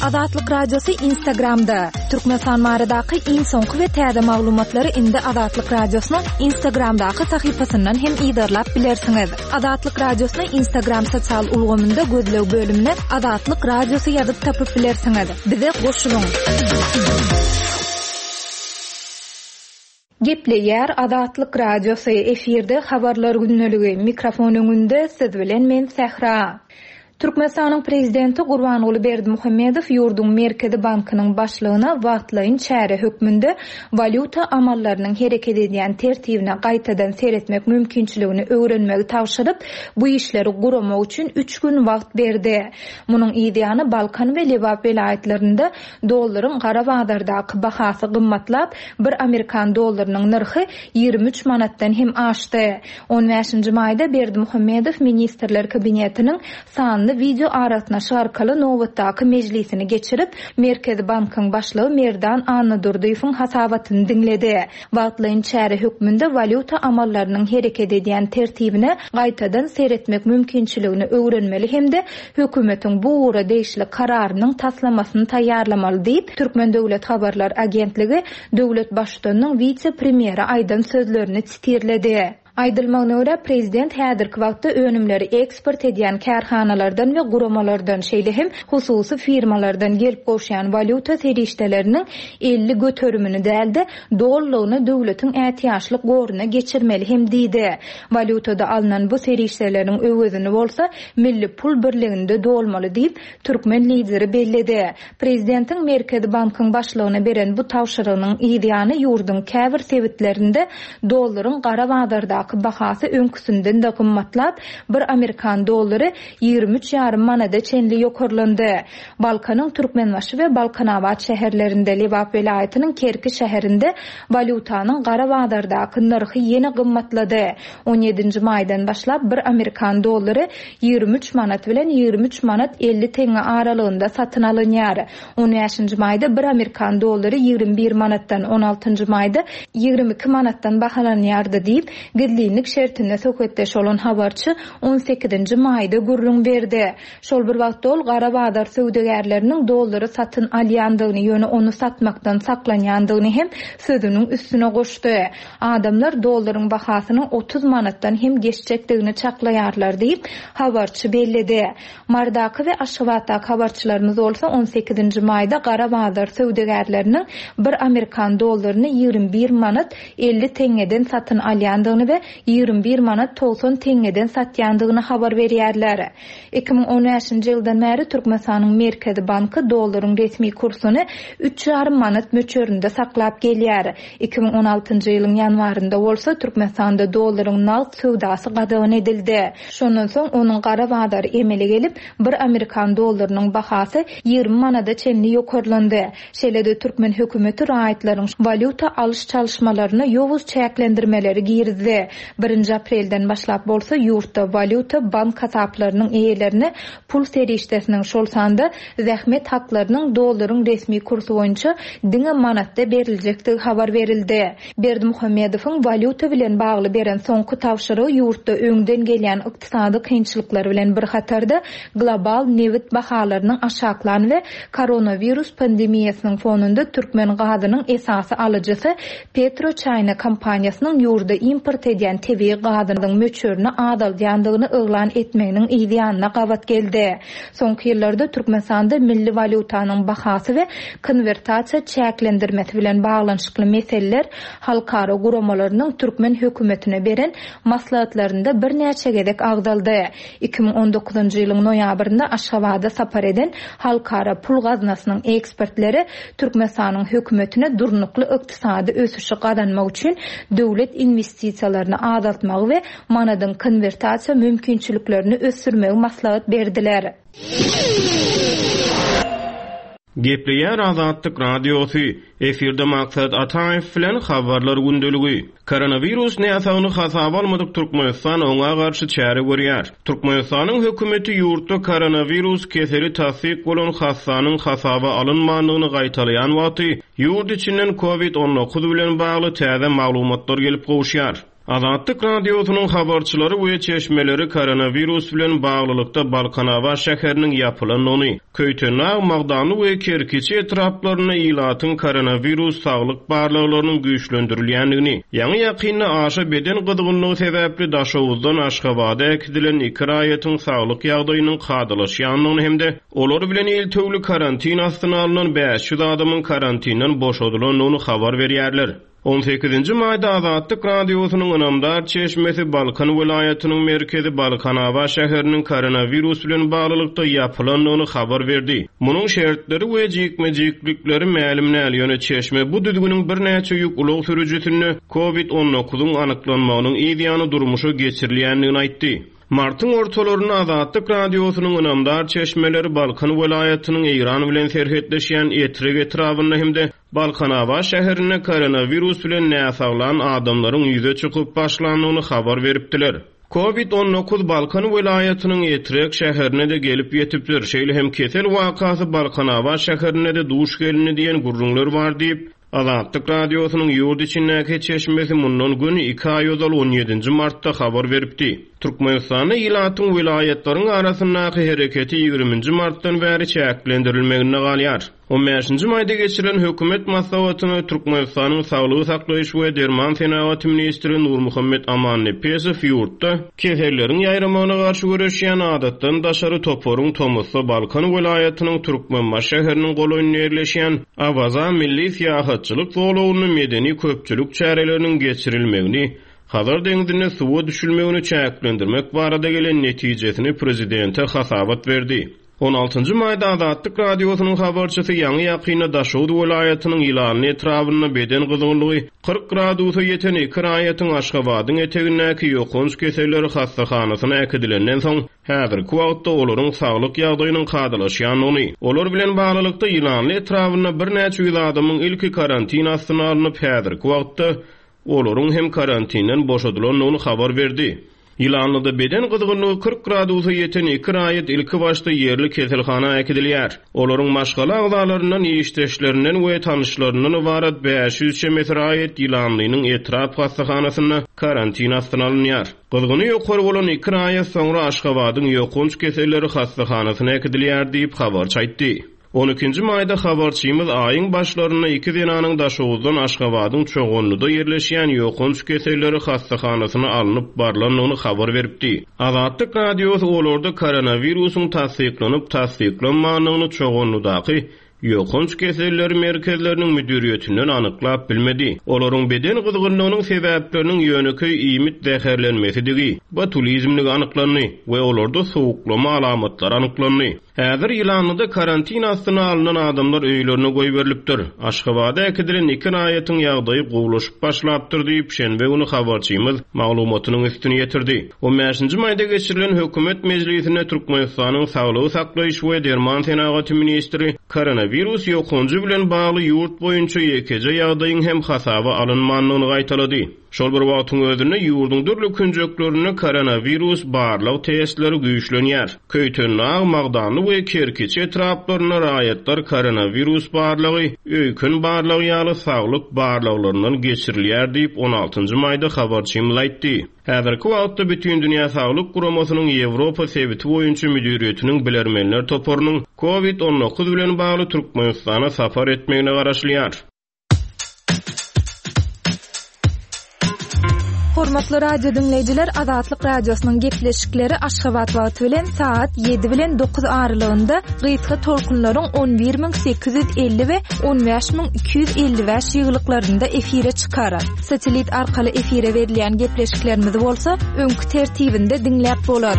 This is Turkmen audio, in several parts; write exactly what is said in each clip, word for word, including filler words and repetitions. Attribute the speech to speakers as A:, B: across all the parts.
A: Azatlyk Radiosu Instagramda. Türkmenistan maradaky iň soňky we täze maglumatlary indi Azatlyk Radiosynyň Instagramdaky sahypasyndan hem ýa-da bilersiňiz. Azatlyk Radiosynyň Instagram sosial ulgamynda gözlew bölümine Azatlyk Radiosu ýazyp tapyp bilersiňiz. Bize goşulyň. Gepleýär Azatlyk Radiosu efirde habarlar günneligi. Mikrofon öňünde siz bilen men Sehra. Türkmenistanyň prezidenti Gurbanuly Berdimuhammedow ýurdun Merkezi Bankynyň başlygyna wagtlaýyn çäre hökmünde valyuta amallarynyň hereket edýän tertibine gaýtadan seretmek mümkinçiligini öwrenmegi tawşyryp, bu işleri guramak üçin üç gün wagt berdi. Munyň ideýany Balkan we Lewap welaýatlarynda dollaryň gara badardaky bahasy gymmatlap, bir Amerikan dollarynyň narhy ýigri üç manatdan hem aşdy. on beşinji maýda Berdimuhammedow ministrler kabinetiniň san video aratnaşy arkaly nowatdaky mejlisini geçirip Merkezi Bankyň başlygy Merdan Anadurdyýowyň hasabatyny diňledi. Wagtlaýyn çäre hökmünde valyuta amallarynyň hereket edýän tertibine gaýtadan seretmek mümkinçiligini öwrenmeli hemde hökümetiň bu uğra değişli kararynyň taslamasyny taýýarlamaly diýip Türkmen Döwlet Habarlar Agentligi döwlet başlygynyň vice-premieri Aýdan sözlerini çitirledi. Aýdylmagyna görä prezident häzirki wagtda önümleri eksport edýän kärhanalardan we guramalardan şeýle hem hususy firmalardan gelip goşýan valyuta serişdeleriniň elli götörümini däldi, dollugyny döwletiň ätiýaşlyk goruna geçirmeli hem diýdi. Valyutada alynan bu serişdeleriň öwüzini bolsa milli pul birliginde dolmaly diýip türkmen lideri belledi. Prezidentiň Merkezi Bankyň başlygyna beren bu tawşyrygynyň ideýany ýurdun käbir sebitlerinde dollaryň gara badarda bahasy öňküsünden de gymmatlap, bir Amerikan dollary ýigri üç ýarym manada çenli ýokarlandy. Balkanyň Türkmenbaşy we Balkanabad şäherlerinde Lewap welaýatynyň Kerki şäherinde valyutanyň gara badardaky narhy ýene gymmatlady. on ýedinji maýdan başlap bir Amerikan dollary ýigri üç manat bilen ýigri üç manat elli teňe aralygynda satyn alınýar. on beşinji maýda bir Amerikan dollary ýigri bir manatdan on altynji maýda ýigri iki manatdan bahalanýardy diýip Lik şertinde söhbetdeş olan habarçı on sekizinji maýda gurrun berdi. Şol bir wagtda ol gara badar söwdegärleriniň dollary satyn alýandygyny ýöne onu satmakdan saklanýandygyny hem sözüniň üstüne goşdy. Adamlar dollaryň bahasynyň otuz manatdan hem geçjekdigini çaklaýarlar diýip habarçy belledi. Mardaky we Aşgabatdaky habarçylarymyz bolsa on sekizinji maýda gara badar söwdegärleriniň bir Amerikan dollaryny ýigri bir manat elli teňeden satyn alýandygyny we ýigri bir manat doksan teňeden satýandygyny habar berýärler. iki ming on beşinji ýyldan bäri Türkmenistanyň Merkezi Banky dollaryň resmi kursuny üç ýarym manat möçöründe saklap gelýär. iki ming on altynji ýylyň ýanwarynda bolsa Türkmenistanda dollaryň naqd söwdasy gadagan edildi. Şondan soň onuň gara badary emeli gelip bir Amerikan dollarynyň bahasy ýigri manada çenli ýokarlandy. Şeýle-de Türkmen hökümeti raýatlaryň valyuta alyş çalışmalaryna ýowuz çäklendirmeleri girdi. birinji aprelden başlap bolsa ýurtda valyuta bank hasaplarynyň eýelerine pul serişdesiniň şol sanda zähmet haklarynyň dollaryň resmi kursu boýunça diňe manatda beriljekdigi habar berildi. Berdimuhammedowyň valyuta bilen bagly beren soňky tawşyry ýurtda öňden gelýän ykdysady kynçylyklar bilen bir hatarda global newit bahalarynyň aşaklany we koronavirus pandemiýasynyň fonunda türkmen gazynyň esasy alyjysy PetroChina kompaniýasynyň ýurda import edýän tebii gazynyň möçörüne adalýandygyny ýylan etmegiň ideýanyna gawat geldi. Soňky ýyllarda Türkmenistanda milli valyutanyň bahasy we konvertasiýa çäklendirmesi bilen baglanyşykly meseleler halkara guramalarynyň türkmen hökümetine beren maslahatlarynda bir näçe gedek agdaldy. iki ming on dokuzunji ýylyň noýabrynda Aşgabada sapar eden halkara pul gaznasynyň ekspertleri Türkmenistanyň hökümetine durnukly ykdysady ösüşi gadanmak üçin döwlet investisiýalaryny azaltmak we manadan konvertasiýa mümkinçiliklerini ösürmegi maslahat berdiler.
B: Gepleýär Azatlyk Radiosu efirde maksat Ataýew bilen habarlar gündeligi. Koronavirus näsagyny hasaba almadyk Türkmenistan oňa garşy çäre görýär. Türkmenistanyň hökümeti ýurtda koronavirus keseli tasdik bolan hastanyň hasaba alynmandygyny gaýtalaýan wagty ýurt içinden covid on dokuz bilen bagly täze maglumatlar gelip gowşýar. Azatlyk radiosynyň habarçylary we çeşmeleri koronavirus bilen baglylykda Balkanawa şäheriniň yapylanyny, Köytönag, Magdany we Kerkiçi etraplaryna ilatyň koronavirus saglyk barlyklarynyň güýçlendirilýändigini, ýa-ni ýakynly aşa beden gyzgynlygy sebäpli daşawuzdan Aşgabada ekdilen iki raýatyň saglyk ýagdaýynyň kadalaşýanlygyny hemde olar bilen el töwlü karantin astyna alynan beş yüz adamyň karantindan boşadylanyny habar berýärler. on sekizinji maýda Azatlyk radiosynyň ynamdar çeşmesi Balkan welaýatynyň merkezi Balkanawa şäheriniň koronavirus bilen baglylykda ýapylanyny habar berdi. Munyň şertleri we jikmejiklikleri mälim näle çeşme bu düzgüniň bir näçe ýük ulug sürüjüsini covid on dokuzyň anyklanmagynyň ideýany durmuşa geçirilýändigini aýtdy. Martyň ortalaryna Azatlyk radiosynyň ynamdar çeşmeleri Balkan welaýatynyň Eýran bilen serhetleşýän etreg etrawyna hemde Balkanawa şäherine koronavirus bilen näsaglan adamlaryň ýüze çykyp başlanyny habar beripdiler. covid on dokuz Balkan welaýatynyň etreg şäherine de gelip ýetipdir. Şeýle hem kesel wakasy Balkanawa şäherine de duş gelini diýen gurrunlar bar diýip Azatlyk radiosynyň ýurt içindäki çeşmesi mundan gün iki aý ozal on ýedinji martda habar beripdi. Türkmenistany ilatyň welaýatlaryň arasyndaky hereketi ýygrüminji martdan bäri çäklendirilmegine galýar. on beşinji maýda geçirilen hökümet maslahatyny Türkmenistanyň Saglygy saklaýyş we derman senawaty ministri Nurmuhammed Amannepesow ýurtda keserleriň ýaýramagyna garşy görüşýän adatdan daşary toporuň Tomusla Balkan welaýatynyň Türkmenbaş şäheriniň golaýyna ýerleşýän Awaza milli syýahatçylyk zolawyny medeni köpçülik çäreleriniň geçirilmegini, Hazar deňizine suwa düşülmegini çäklendirmek barada gelen netijesini prezidente hasabat berdi. on altıncı maýda Azatlyk radiosynyň habarçysy ýa-ni ýakyna Daşowut welaýatynyň ýylany etrawyna beden gyzgynlygy kırk gradusa ýeten iki raýatyň Aşgabadyň etegindäki ýokunç keseleri hastahanasyna äkidilenden soň häzirki wagtda olaryň saglyk ýagdaýynyň kadalaşýanyny, olar bilen baglylykda ýylany etrawyna bir näçe ýüz adamyň ilki karantin astyna alynıp häzirki wagtda olaryň hem karantinden boşadylanyny habar berdi. Ýylanlyda beden gyzgynlygy kırk gradusa ýeten iki raýat ilki başda ýerli keselhana äkidilýär. Olaryň maşgala agzalaryndan ýeşdeşlerinden we tanışlaryndan ibaret beş yüz raýat ýylanlynyň etrap hastahanasyna karantin astyna alynýar. Gyzgyny ýokary bolan iki raýat soňra Aşgabadyň ýokunç keselleri hastahanasyna äkidilýär diýip habarçy aýtdy. on ikinji maýda habarçymyz aýyň başlaryna iki denanyň Daşowuzdan Aşgabadyň çoğunluda ýerleşýän ýokunç keselleri hastahanasyna alınıp barlanyny habar beripdi. Azatlyk radiosy olarda koronavirusyň tasdiklanyp tasdiklanmanyny çoğunludaky ýokunç keselleri merkezleriniň müdiriýetinden anyklap bilmedi. Olaryň beden gyzgynlygynyň sebäpleriniň ýöneki iýmit däherlenmesidigi, botulizmligi anyklandy we olarda sowuklama alamatlary anyklandy. Häzir ýylanyda karantin astyna alynan adamlar öýlerine goý berilipdir. Aşgabada äkidilen iki raýatyň ýagdaýy gowlaşyp başlapdyr diýip şenbe güni habarçymyz maglumatynyň üstüne ýetirdi. on beşinji maýda geçirilen hökümet mejlisine Türkmenistanyň Saglygy saklaýyş we derman senawaty ministri koronavirus ýokunjy bilen bagly ýurt boýunça ýekeje ýagdaýyň hem hasaba alynmanyny gaýtalady. Şol bir wagtyň özünde ýurduň dürli künjeklerine koronavirus barlyk testleri güýçlenýär. Köytönag, Magdany we Kerkiçi etraplaryna raýatlar koronavirus barlygy, öýkün barlygy ýaly saglyk barlyklarynyň geçirilýär diýip on altıncı maýda habarçymyz aýtdy. Häzirki wagtda bütün dünýä saglyk guramasynyň Ýewropa sebiti boýunça müdiriýetiniň bilermenler toporunyň covid on dokuz bilen bagly Türkmenistana safar etmegine garaşlýar.
A: Hormatly radio dinleyijiler, Azatlyk radiosynyň gepleşikleri Aşgabat wagty bilen saat ýedi bilen dokuz aralygynda gysga tolkunlaryň on bir min sekiz yüz elli we on beş min iki yüz elli beş ýyglyklarynda efire çykarar. Satelit arkaly efire berilýän gepleşiklerimiz bolsa, öňkü tertibinde dinläp bolar.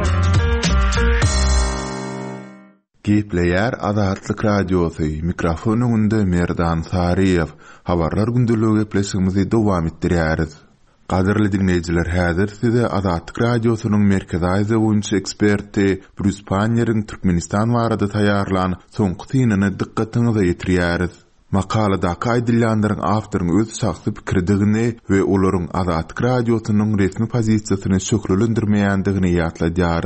C: Gepleýär Azatlyk radiosy, mikrofonuň önünde Merdan Sariýew. Habarlar gündüligi gepleşigimizi dowam etdirýäris. Qadirli dinleyijiler, häzir size Azatlyk radiosynyň merkezi boýunça eksperti Bruce Panier'iň Türkmenistan barada taýýarlan soňky synany dikkatiňize ýetirýäris. Makalada aýdylýanlaryň awtoryň öz şahsy pikirdigini we olaryň Azatlyk radiosynyň resmi pozisiýasyny şöklendirmeýändigini ýatladýarys.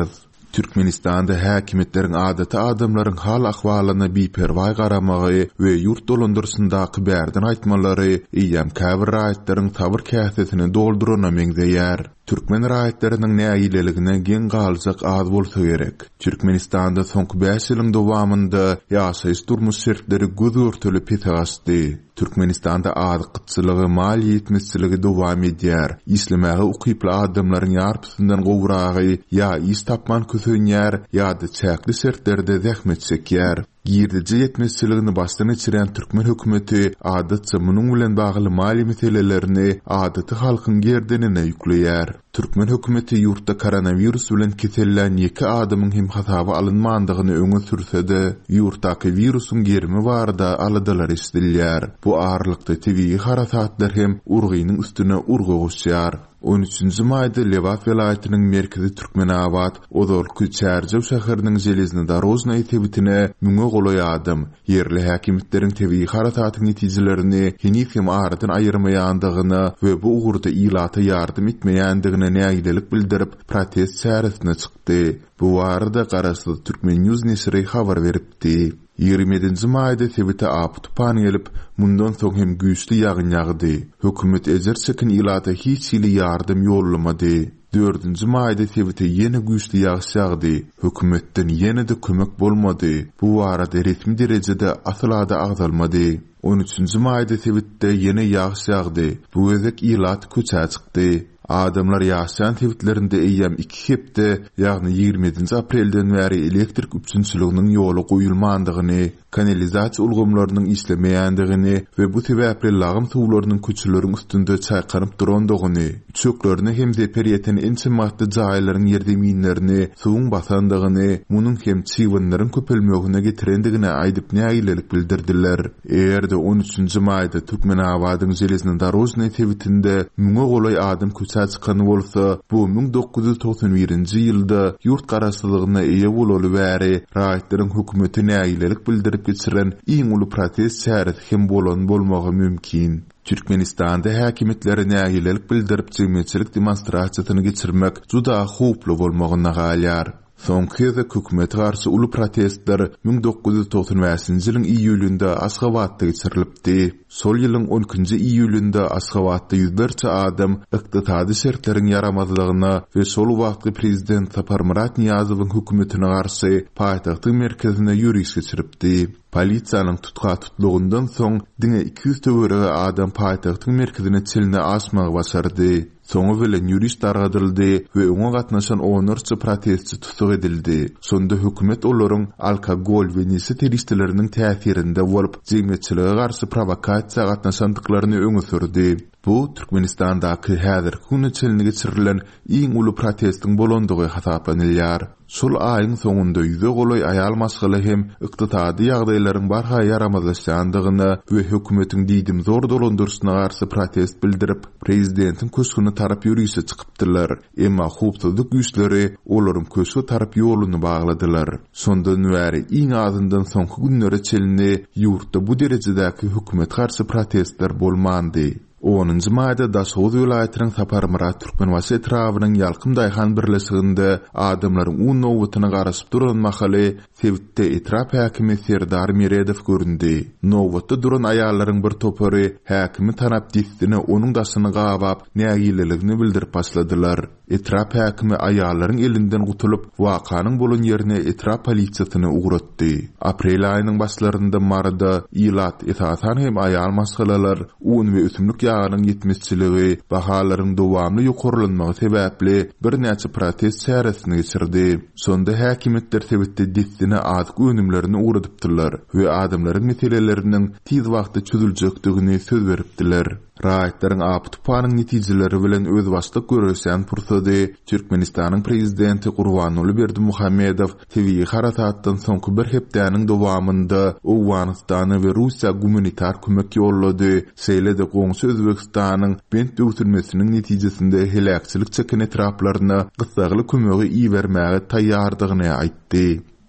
C: Türkmenistan'da häkimetlerin adaty adamlaryň hal ahwalyna biperway garamagy we ýurt dolandyrysyndaky bärden aýtmalary iýem käbir raýatlaryň tabir käsesini doldurana meňzeýär. Türkmen raýatlarynyň näýileligine gen galyjak az bolsa gerek. Türkmenistanda soňky beş ýylyň dowamynda ýaşaýyş durmuş şertleri gözörtülip ýetirdi. Türkmenistanda az gytçylygy, mal ýetmezçiligi dowam edýär. İslamagy ukyply adamlaryň ýarpysyndan gowragy ýa iş tapman kösünýär ýa-da çäkli şertlerde zähmet çekýär. Girdici yetmezçiligini başdan geçiren Türkmen hökümeti adatça munuň bilen bagly mali meselelerini adaty halkyň gerdenine ýükleýär. Türkmen hökümeti ýurtda koronavirus bilen kesellän iki adamyň hem hasaby alynmandygyny öňe sürse-de, ýurtdaky virusyň germi barada aladylar istilýär. Bu arlykda tebii harasatlar hem urgynyň üstüne urgy goşýar. on üçünji maýda Lewat welaýatynyň merkezi Türkmenabad, Ozolky Çärjew şäheriniň Jelezny Darozna etibitine müňe golaýadym. Yerli häkimetleriň tebii harasatyň netijelerini henüz hem aradan aýyrmaýandygyny we bu ugurda ilata ýardym etmeýändigine näýilelik bildirip protest çäresine çykdy. Bu arada garaşly Türkmen News nesri habar beripdi. ýigrimedinji maýda sebite aptupan gelip mundan soň hem güýçli ýagyn ýagdy. Hökümet ejer çekin ilata hiç ýyly ýardym ýollamady. dördünji maýda sebite ýene güýçli ýağış ýagdy. Hökümetden ýene-de kömek bolmady. Bu arada resmi derejede asylada agzalmady. on üçünji maýda sebitde ýene ýağış ýagdy. Bu özek ilat köçä çykdy. Adamlar ýaşaýan tebitlerinde eýem iki hepde, ýagny ýigrimedinji aprelden bäri elektrik üçünçiliginiň ýoly goýulmandygyny, kanalizasiýa ulgamlarynyň işlemeýändigini we bu sebäple lagym suwlarynyň köçeleriň üstünde çaýkanyp durandygyny, çöklerini hem zeperiýeten ençematdy jaýlaryň ýerdeminlerini suwun basandygyny, munyň hem çywynlaryň köpelmegine getirendigine aýdyp näýilelik bildirdiler. Eýerde on üçünji maýda Türkmenabadyň Jelezny Darozna tebitinde müňe golaý adam köçä çykany bolsa, bu ming dokuz ýüz toksan birinji ýylda ýurt garaşlygyna eýe bolaly bäri raýatlaryň hökümeti näýilelik bildirip geçiren iň uly protest çäresi hem bolan bolmagy mümkin. Türkmenistanda häkimetleri näýilelik bildirip jemgyýetçilik demonstrasiýasyny geçirmek juda howply bolmagyna galýar. Soňky hökümet garşy uly protestler ming dokuz ýüz toksan beşinji ýylyň iýulynda Aşgabatda geçirilipdi. Sol ýylyň on ikinji iýulynda Aşgabatda ýüzlerçe adam ykdysady şertleriň yaramazlygyna we şol wagtky prezident Saparmurat Niýazowyň hökümetine garşy paýtagtyň merkezine ýürüş geçiripdi. Polisiýanyň tutga tutlugyndan soň diňe iki ýüz töwerege adam paýtagtyň merkezine çeline aşmagy başardy. Soňa bilen ýürüş targadyldy we oňa gatnaşan onurçy protestçi tutuk edildi. Sonda hökümet olaryň alkogol we nesi teristleriniň täsirinde bolup jemgyýetçilige garşy provokasiýa gatnaşandyklaryny öňe sürdi. Bu Türkmenistandaky häzir güni çelini geçirilen iň uly protestiň bolandygy hasapanylýar. Şol aýyň soňunda ýüze golaý aýal masgaly hem ykdysady ýagdaýlaryň barha yaramazlaşýandygyny we hökümetiň diýdim zor dolandyryşyna garşy protest bildirip prezidentiň köşküne tarap ýürüýüşe çykypdylar. Emma howpsuzlyk güýçleri olaryň köşkü tarap ýoluny bagladylar. Sondan bäri iň azyndan soňky günlere çelini ýurtda bu derejedäki hökümet garşy protestler bolmandy. onunji maýda Daşoz welaýatynyň Saparmurat Türkmenbaşy etrawynyň ýalkym daýhan birleşiginde adamlaryň on nowbatyna garaşyp duran mahaly Sebitde etrap häkimi Serdar Miredow göründi. Nowbatda duran aýallaryň bir topary häkimi tanap distine onuň daşyny gabap näýileligini bildirip başladylar. Etrap häkimi aýallaryň elinden gutulup wakanyň bolan ýerine etrap polisiýasyny ugratdy. Aprel aýynyň başlarynda marada ilat esasan hem aýal masgalalar un we ösümlik ýagynyň ýetmezçiligi bahalaryň dowamly ýokurlanmagy sebäpli bir näçe protest çäresini geçirdi. Sonda häkimetler sebitde distine az önümlerini ugradypdylar we adamlaryň meseleleriniň tiz wagtda çözüljekdigini söz beripdiler. Raýatlaryň aptupanyň netijeleri bilen öz başlyk görüşen pursady Türkmenistanyň prezidenti Gurbanuly Berdimuhammedow tebii harasatdan soňky bir hepdäniň dowamynda Owganystana we Russiýa gumanitar kömek ýollady. Seýlede goňşy Özbekistanyň bent döwürmesiniň netijesinde helakçylyk çeken etraplaryna gysagly kömegi iýermäge taýýardygyny aýtdy.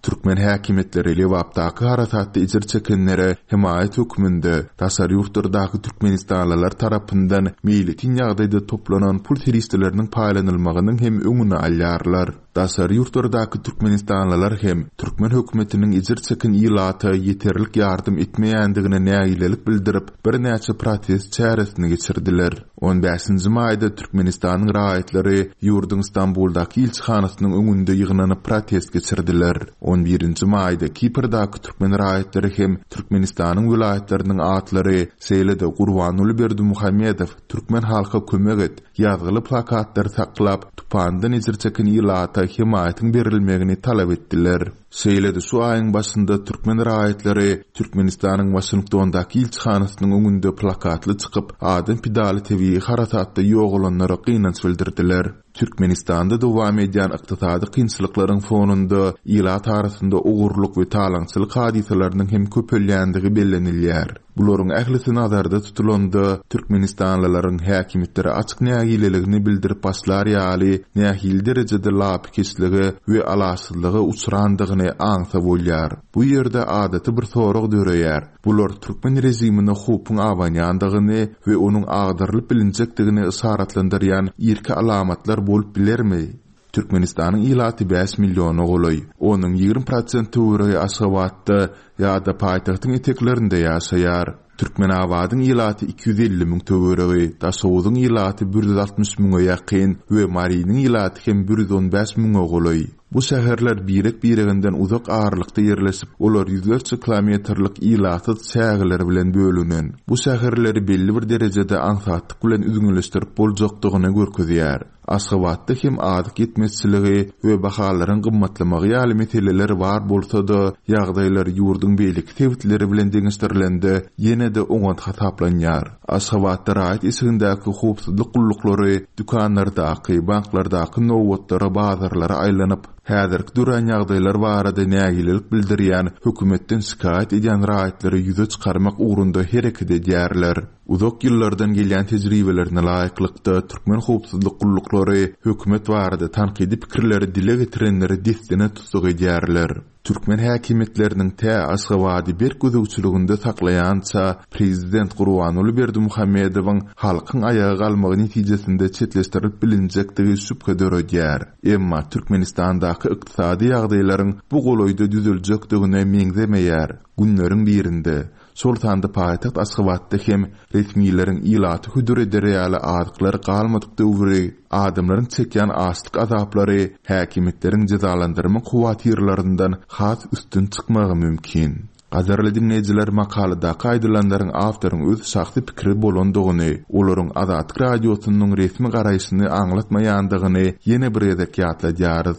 C: Türkmen häkimetleri Lewapdaky harakatda ijir çekenlere himayet hükmünde tasarrufdurdaky Türkmenistanlılar tarapyndan meýletin ýagdaýda toplanan pul teristleriniň paýlanylmagynyň hem öňüne alýarlar. Tasarrufdurdaky Türkmenistanlılar hem Türkmen hökümetiniň ijir çeken ýylaty ýeterlik ýardym etmeýändigine nägilelik bildirip bir näçe protest çäresini geçirdiler. on beşinji maýda Türkmenistanyň raýatlary ýurdun İstanbuldaky ilçihanasynyň öňünde ýygnanyp protest geçirdiler. on birinji maýda Kiprdaky Türkmen raýatlary hem Türkmenistanyň vilayetleriniň atlary Seýlede Gurbanuly Berdimuhammedow Türkmen halka kömek et ýazgyly plakatlar saklap tupandan ijir çeken ýylata himayetin berilmegini talap etdiler. Seýlede şu aýyň başynda Türkmen raýatlary Türkmenistanyň Washingtondaky ilçihanasynyň öňünde plakatly çykyp adyn pidaly tebii harakatda ýok olanlara gynanç bildirdiler. Türkmenistanda dowam edýän ykdysady kynçylyklaryň fonunda ýylat arasynda ugurluk we talaňçylyk hadisalarynyň hem köpelýändigi bellenilýär. Bularyň ählisi nazarda tutulanda Türkmenistanlylaryň häkimetleri açyk nägileligini bildirip başlar ýaly nähil derejede lap kesligi we alasyzlygy uçrandygyny aňsa bolýar. Bu ýerde adaty bir sorag döreýär. Bular Türkmen rejimine hupun awanýandygyny we onuň agdarylyp bilinjekdigini isaratlandyrýan ýerki alamatlar bolup bilermi? Türkmenistanyň ýylaty beş million ogly, onuň ýygrimi prosent öwregi Aşgabatda ýa-da paýtagtyň eteklerinde ýaşaýar. Türkmen awadyň ýylaty iki yüz elli müň töweregi, Daşowdyň ýylaty bir yüz altmış müňe ýakyn we Mariýanyň ýylaty hem bir yüz on beş müň ogly. Bu şäherler birek bireginden uzak ağırlykda ýerleşip, olar yüzlerçe kilometrlik ýylaty şäherler bilen bölünen. Bu şäherleri belli bir derejede aňsatlyk bilen üzüňleşdirip boljakdygyny görkezýär. Aşgabatda hem adyk etmezçiligi we bahalaryň gymmatlamagy ýaly meseleler bar bolsa-da, ýagdaýlar ýurdun beýlik tewitleri bilen deňişdirilende ýene-de oňat hasaplanýar. Aşgabatda raýat isindäki howpsuzlyk gullukları dükanlardaky, banklardaky nowatlara, bazarlara aýlanyp, häzirki duran ýagdaýlar barada nägilelik bildirýän hökümetden şikayet edýän raýatlary ýüze çykarmak ugrunda hereket edýärler. Uzak ýyllardan gelýän tejribelerine laýyklykda Türkmen howpsuzlyk gullukları hökümet barada tanqidi pikirleri dile getirenleri destine tutsak edýärler. Türkmen häkimetleriniň tä Aşgabaty bir gözegçiliginde saklaýança prezident Gurbanuly Berdimuhammedowyň halkyň ayaga galmagy netijesinde çetleşdirip bilinjekdigi şüphe döredýär. Emma Türkmenistandaky ykdysady ýagdaýlaryň bu golaýda düzeljekdigine meňzemeýär. Günleriň birinde Sultanda paýtaxt Aşgabatda hem resmiýlerin ýylaty hüdur ederýäli adyklary galmadykda öwri adamlaryň çekýän açlyk azaplary häkimetleriň jazalandyrma kuwatyrlaryndan has üstün çykmagy mümkin. Gaderli dinleyijiler, makalada gaýdylanlaryň awtoryň öz şahsy pikiri bolandygyny, olaryň Azatlyk radiosynyň resmi garaýşyny aňlatmaýandygyny ýene bir ýerde ýatladýarys.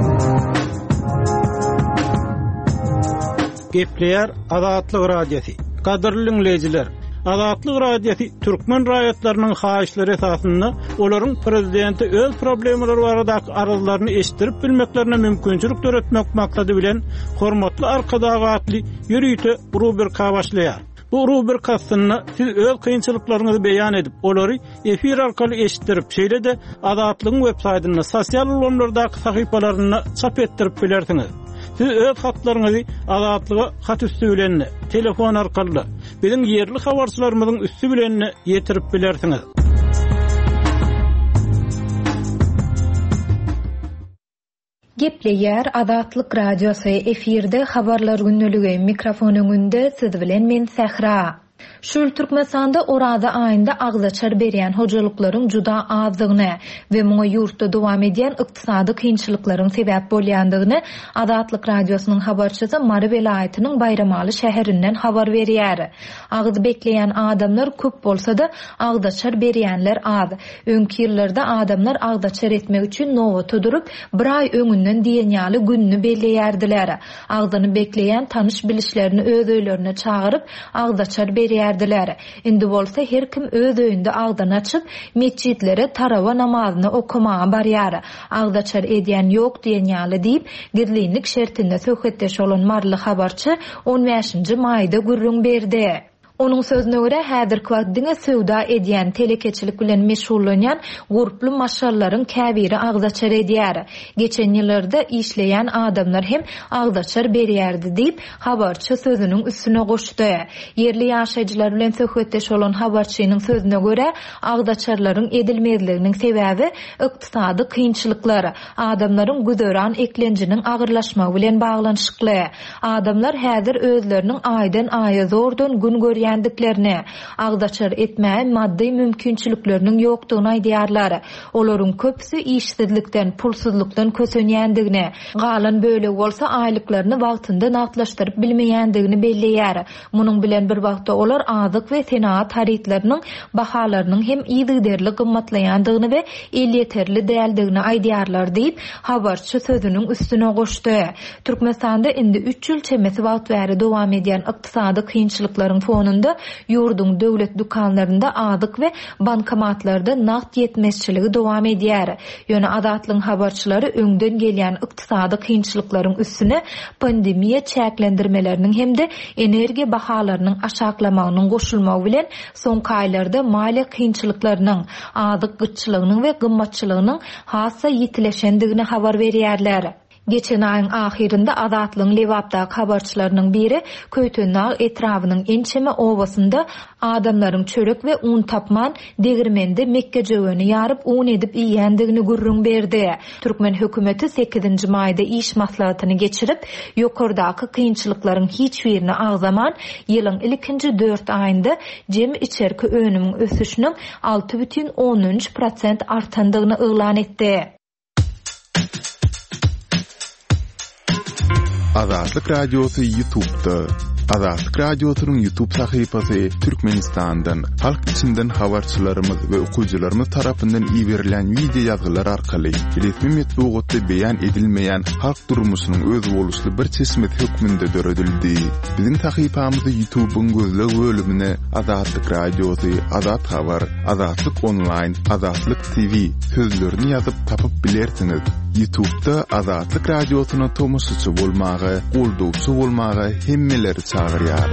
D: Gepleýär Azatlyk radiosi. Gaderli dinleyijiler, Azatlyk radiosi Türkmen raýatlarynyň haýyşlary esasynda olaryň prezidenti öz problemleri baradaky arzularyny eşitdirip bilmeklerine mümkinçilik töretmek maksady bilen hormatly arkadagy atly ýürüýte rubrika başlaýar. Bu rubrikasyny siz öz kynçylyklaryňyzy beýan edip, olary efir arkaly eşitdirip, şeýle-de Azatlygyň web-saýtyna, sosial ulanlardaky sahypalaryna çap etdirip bilersiňiz. Siz öz hatlaryňyzy Azatlyga hat üstü bilen, telefon arkaly biziň ýerli habarçylarymyzyň üstü bilen ýetirip bilersiňiz.
A: Gepleýär Azatlyk radiosu efirde habarlar günneligi, mikrofon öňünde siz bilen men Sähra. Şol Türkmenistanda orada aýynda agzaçar berýän hojalyklaryň juda azdygyny we muňa ýurtda dowam edýän ykdysady kynçylyklaryň sebäp bolýandygyny Azatlyk radiosynyň habarçysy Mary welaýatynyň Bayramaly şäherinden habar berýär. Agzy bekleýän adamlar köp bolsa-da agzaçar berýänler az. Öňki ýyllarda adamlar agzaçar etmek üçin nowata durup bir ay öňünden diýenýaly günni belleýärdiler. Agzyny bekleýän tanış bilişlerini öz öýlerine çagyryp agzaçar berýär. Indi bolsa her kim öz öýünde agdan açyp mescitlere tarawa namazyny okumaga barýar. Agdaçar edýän ýok diýenýaly diýip girlilik şertinde söhbetdeş bolan marly habarçy on beşinji maýda gürrüň berdi. Onun sözüne göre häzirki wagtda söwda edýän telekeçilik bilen meşgullanýan guruply maşallaryň käbiri agzaçar edýär. Geçen ýyllarda işleýän adamlar hem agzaçar berýärdi diýip habarçy sözüniň üstüne goşdy. Yerli ýaşaýjylar bilen söhbetdeş bolan habarçynyň sözüne göre agzaçarlaryň edilmezliginiň sebäbi ykdysady kynçylyklar, adamlaryň güzöran eklenjiniň agyrlaşmagy bilen baglanyşykly. Adamlar häzir özleriniň aýdan aýa zordan gün görýän ýandiklerini agdaçar etmäň maddi mümkinçilikleriniň ýokdugyny aýdýarlar. Olaryň köpüsi işsizlikden, pulsuzlukdan kösenýändigini, galan böle bolsa aýlyklaryny wagtynda naqdlaşdyryp bilmeýändigini belleýär. Munyň bilen bir wagtda olar azyk we senaat haritlarynyň bahalarynyň hem ýygyderli gymmatlaýandygyny we elýeterli däldigini aýdýarlar diýip habarçy sözüniň üstüne goşdy. Türkmenistanda indi üç ýyl çemesi wagt bäri dowam edýän ykdysady kynçylyklaryň fonunda ýurdun döwlet dukanlarynda adyk we bankomatlarda naqd ýetmezçiligi dowam edýär. Ýöne Adatlyň habarçylary öňden gelýän ykdysady kynçylyklaryň üstüne pandemiýa çäklendirmeleriniň hemde energiýa bahalarynyň aşaklamagynyň goşulmagy bilen soňky aýlarda maliýe kynçylyklarynyň, adyk gyçylygynyň we gymmatçylygynyň hassa ýitileşendigini habar berýärler. Geçen ayın ahirinde Adatlyň Lewapda habarçylarynyň biri Köýtönag etrawynyň ençeme owasynda adamlaryň çörek we un tapman degirmende Mekke jöwüni ýaryp un edip iýendigini gurrun berdi. Türkmen hökümeti sekizinji maýda iş maslahatyny geçirip ýokardaky kynçylyklaryň hiç birini agzaman ýylyň ilkinji dört aýynda jem içerki önümiň ösüşiniň alty бүтүn on üç prosent artandygyny elan etdi.
C: Azatlyk Radiosu YouTube'da. Azatlyk Radiosu'nun YouTube sahypasy Türkmenistan'dan, halk içinden habarçylarymyz we okuwçylarymyz tarapyndan iýerilen video ýazgylar arkaly resmi metbuatda beýan edilmeýän halk durmuşynyň öz boluşly bir çeşmet hökmünde döredildi. Biziň sahypamyzy YouTube'un gözleg bölümine Azatlyk Radiosu, Azat Habar, Azatlyk Online, Azatlyk T V sözlerini ýazyp tapyp bilersiňiz. YouTube'da Azatlyk Radiosu'na tomoşçy bolmagy, goldowçy bolmagy hemmeleri çağırýar.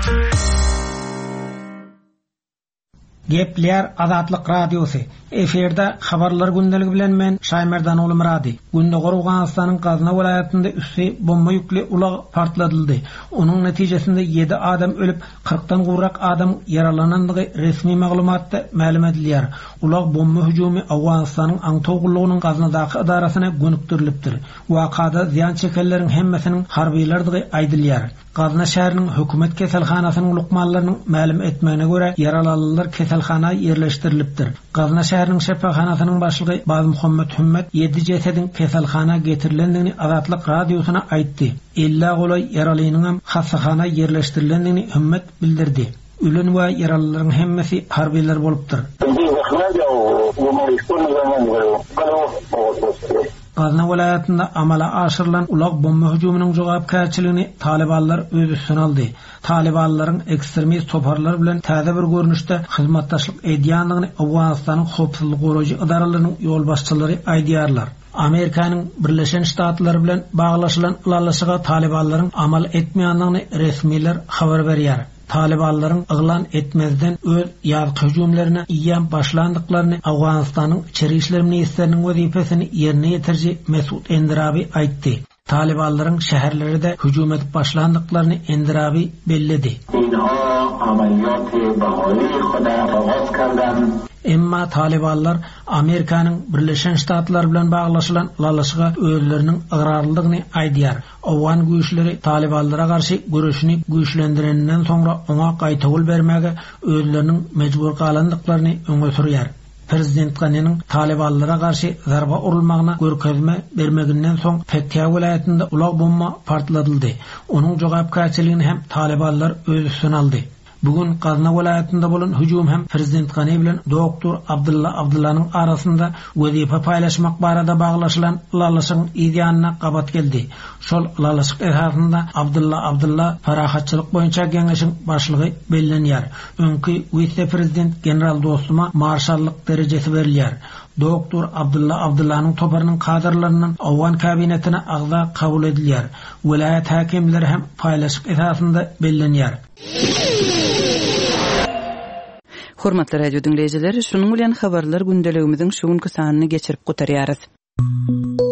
E: Gepler Azatlyk Radiosu. Eferde habarlar gündeligi bilen men Şaýmerdan oly Murady. Günde Gorugανstanyň Gazna welaýatynda üstü bomba ýükli ulag partladyldy. Onuň netijesinde yedi adam ölüp kırkdan gurrak adam yaralanandygy resmi maglumatda ma'lum edilýär. Ulag bomba hüjümi Awganstanyň Aňtowgullygynyň Gaznadaky idarasyna gönükdirilipdir. Wakada ziyan çekenleriň hemmesiniň harbylardygy aýdylýar. Gazna şäheriniň hökümet keselhanasynyň lukmanlarynyň ma'lum etmegine göre yaralananlar keselhana yerleşdirilipdir. Gazna şäheriniň şefaxanasynyň başlygy Baz Muhammed Hümmet yedi jesedin keselhana getirilendigini Azatlyk Radiosu'na aýtdy. elli golay yaralynyň hassahana yerleşdirilendigini Hümmet bildirdi. Ölen we yaralylaryň hemmesi harbylar bolupdyr. Gazna welaýatynda amala aşyrylan ulag bomba hüjüminiň jogapkärçiligini Talibanlar öz üstüne aldy. Talibanlaryň ekstremist toparlar bilen täze bir görnüşde hyzmatdaşlyk edýändigini Awganstanyň howpsuzlyk goraýjy idaralarynyň ýolbaşçylary aýdýarlar. Amerikanyň Birleşen Ştatlary bilen baglaşylan ulalaşyga Talibanlaryň amal etmeýändigini resmiler habar berýär. Talibanlaryň yglan etmezden öz ýazgy hüjümlerine iýen başlandyklaryny Awganstanyň içeri işler ministriniň wezipesini ýerine ýetirji Mesut Endirabi aýtdy. Talibanlaryň şäherlerinde hüjüm edip başlandyklaryny Endirabi belledi. Emma Talibanlar Amerikanyň Birleşen Ştatlary bilen baglaşylan ulalaşyga özleriniň ıgrarlydygyny aýdýar. Awgan güýçleri Talibanlara garşy görüşini güýçlendirenden soňra oňa gaýtawul bermäge özleriniň mejbur galandyklaryny öňe sürýär. Prezident Ganinyň Talibanlara garşy zarba urulmagyna görkezme bermeginden soň Fethiýa welaýatynda ulag bomba partladyldy. Onuň jogapkärçiligini hem Talibanlar öz üstüne aldy. Bugün Gazna welaýatynda bolan hüjüm hem Prezident Gani bilen Doktor Abdulla Abdullanyň arasynda wezipe paýlaşmak barada baglaşylan ulalaşyň ideýanyna gabat geldi. Şol ulalaşyk esasynda Abdulla Abdulla farahatçylyk boýunça geňeşiň başlygy bellenýär. Öňkü vice-prezident general dostuma marşallyk derejesi berilýär. Doktor Abdulla Abdullanyň toparynyň kadrlarynyň Awgan kabinetine agza kabul edilýär. Welaýat hakimleri hem paýlaşyk esasynda bellenýär.
F: Hormatly radio dinleyijiler, şunuň bilen habarlar gündeligimiziň şu günkü sanyny geçirip gutarýarys.